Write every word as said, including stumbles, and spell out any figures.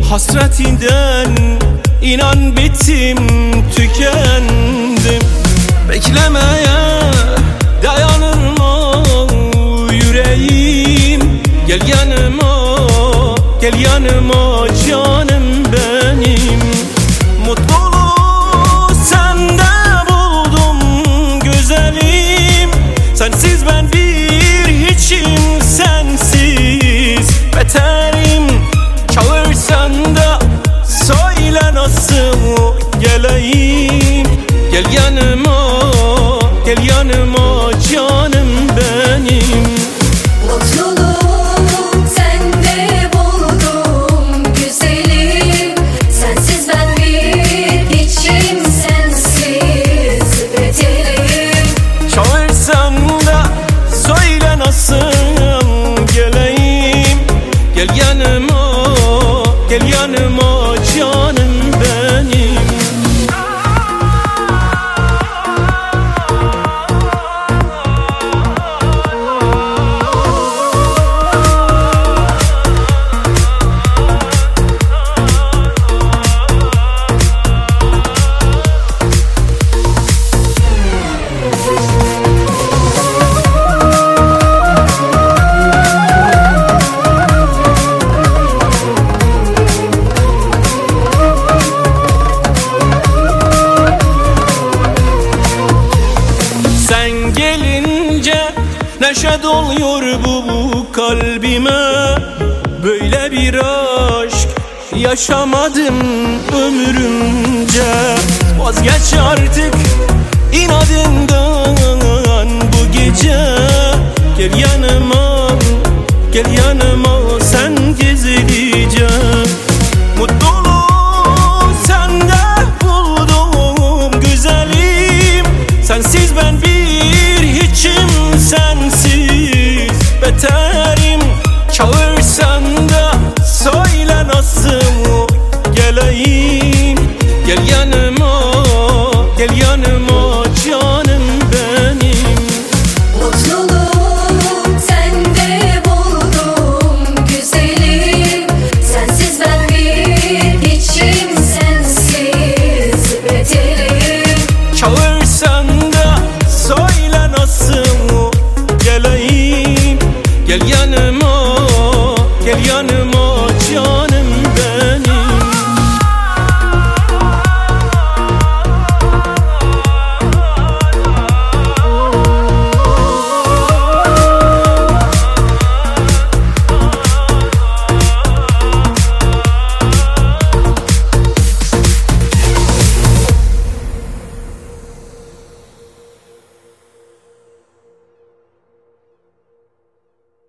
Hasretinden inan bittim, tükendim. Beklemeye dayanır mı yüreğim? Gel yanıma, gel yanıma canım benim. Mutluluğu sende buldum güzelim. Sensiz ben bir hiçim, sensiz beterim. Çağırsan da söyle nasıl geleyim? Gel yanıma, gel yanıma canım benim. Mutluluğu sende buldum güzelim. Sensiz ben bir hiçim, sensiz beterim. Çağırsan da söyle nasıl geleyim? Gel yanıma, gel yanıma canım benim. Sen gelince neşe doluyor bu, bu kalbime. Böyle bir aşk yaşamadım ömrümce. Vazgeç artık inadından bu gece. Gel yanıma, gel yanıma sen gizlice. Mutluluğu sende buldum güzelim. Sensiz ben bir hiçim, sensiz beterim. Çağırsan da söyle nasıl geleyim? Gel yanıma, gel yanıma canım benim. Mutluluğu sende buldum güzelim. Sensiz ben bir hiçim, sensiz beterim. Çağırsan da söyle nasıl geleyim? Gel yanıma, gel yanıma canım.